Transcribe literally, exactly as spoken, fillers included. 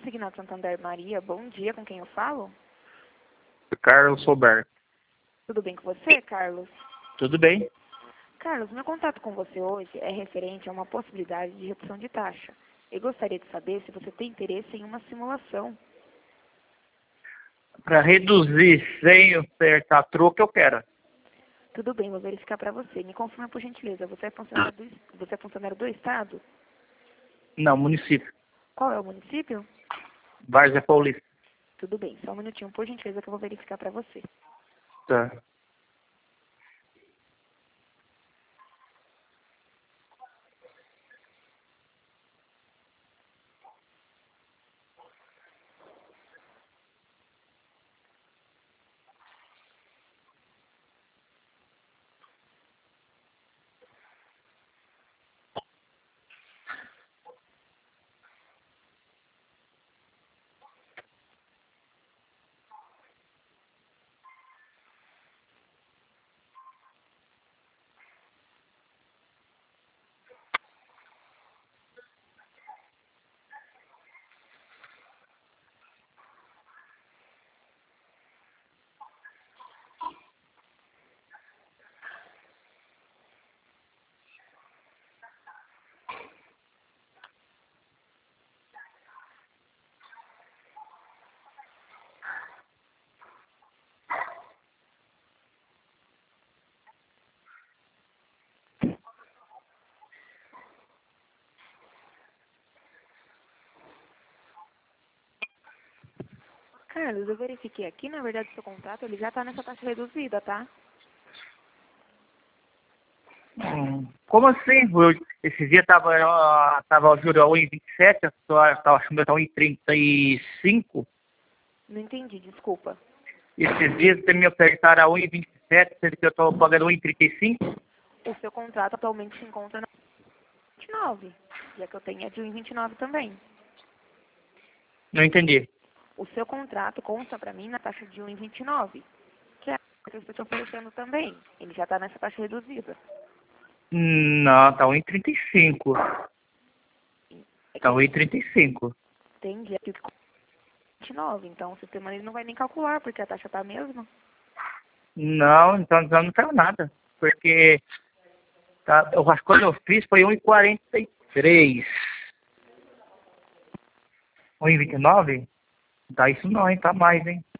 Consignado Santander Maria, bom dia, com quem eu falo? Carlos Roberto. Tudo bem com você, Carlos? Tudo bem? Carlos, meu contato com você hoje é referente a uma possibilidade de redução de taxa. Eu gostaria de saber se você tem interesse em uma simulação. Para reduzir sem acertar troco, eu quero. Tudo bem, vou verificar para você. Me confirma, por gentileza, você é funcionário do, você é funcionário do Estado? Não, município. Qual é o município? Várzea Paulista. Tudo bem, só um minutinho, por gentileza, que eu vou verificar para você. Tá. Carlos, eu verifiquei aqui, na verdade, seu contrato, ele já está nessa taxa reduzida, tá? Hum, como assim? Eu, esse dia tava, ó, tava o juro a um e vinte e sete, eu tava achando que estava um e trinta e cinco. Não entendi, desculpa. Esses dias até me apertaram a um e vinte e sete, sendo que eu estou pagando um e trinta e cinco. O seu contrato atualmente se encontra na vinte e nove, já que eu tenho a de um e vinte e nove também. Não entendi. O seu contrato consta para mim na taxa de um e vinte e nove, que é a que eu estou te oferecendo também. Ele já está nessa taxa reduzida. Não, tá um e trinta e cinco. É Tá que um e trinta e cinco. entende aqui que vinte e nove, então o sistema ele não vai nem calcular, porque a taxa está a mesma. Não, então então não saiu nada. Porque tá, eu acho que quando eu fiz foi um e quarenta e três. um e vinte e nove? Dá isso não, hein? Tá mais, hein?